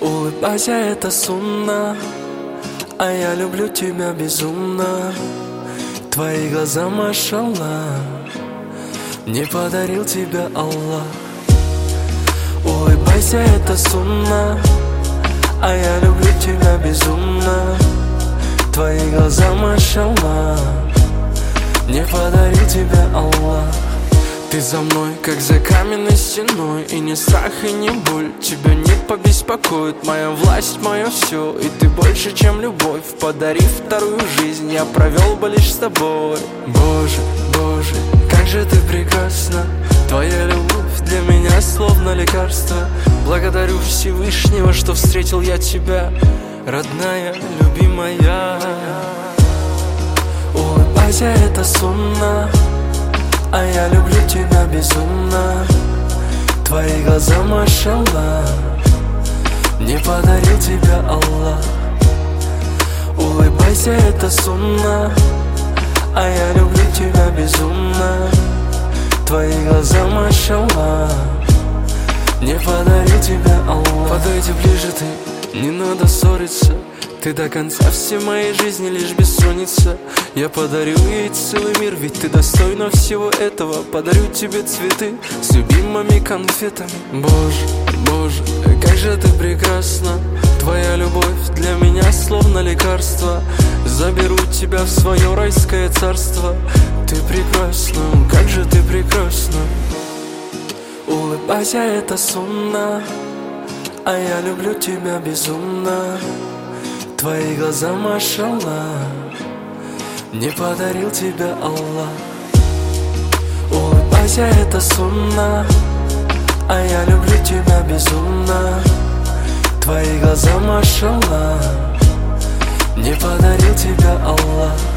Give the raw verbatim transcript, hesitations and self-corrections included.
Улыбайся, это сунна, а я люблю тебя безумно. Твои глаза, машаллах, мне подарил тебя Аллах. Улыбайся, это сунна, а я люблю тебя безумно. Твои глаза, машаллах, мне подарил тебя Аллах. Ты за мной, как за каменной стеной, и ни страх, и ни боль тебя не побеспокоит. Моя власть, мое все, и ты больше, чем любовь. Подарив вторую жизнь, я провел бы лишь с тобой. Боже, Боже, как же ты прекрасна. Твоя любовь для меня словно лекарство. Благодарю Всевышнего, что встретил я тебя, родная, любимая. Улыбайся, это сунна, а я люблю тебя безумно. Твои глаза, машаллах, мне подарил тебя Аллах. Улыбайся, это сунна, а я люблю тебя безумно. Твои глаза, машаллах, мне подарил тебя Аллах. Подойди ближе ты, не надо ссориться. Ты до конца всей моей жизни лишь бессонница. Я подарю ей целый мир, ведь ты достойна всего этого. Подарю тебе цветы с любимыми конфетами. Боже, Боже, как же ты прекрасна. Твоя любовь для меня словно лекарство. Заберу тебя в свое райское царство. Ты прекрасна, как же ты прекрасна. Улыбайся, это сунна, а я люблю тебя безумно. Твои глаза, машаллах, мне подарил тебя Аллах. Улыбайся, это сунна, а я люблю тебя безумно. Твои глаза, машаллах, мне подарил тебя Аллах.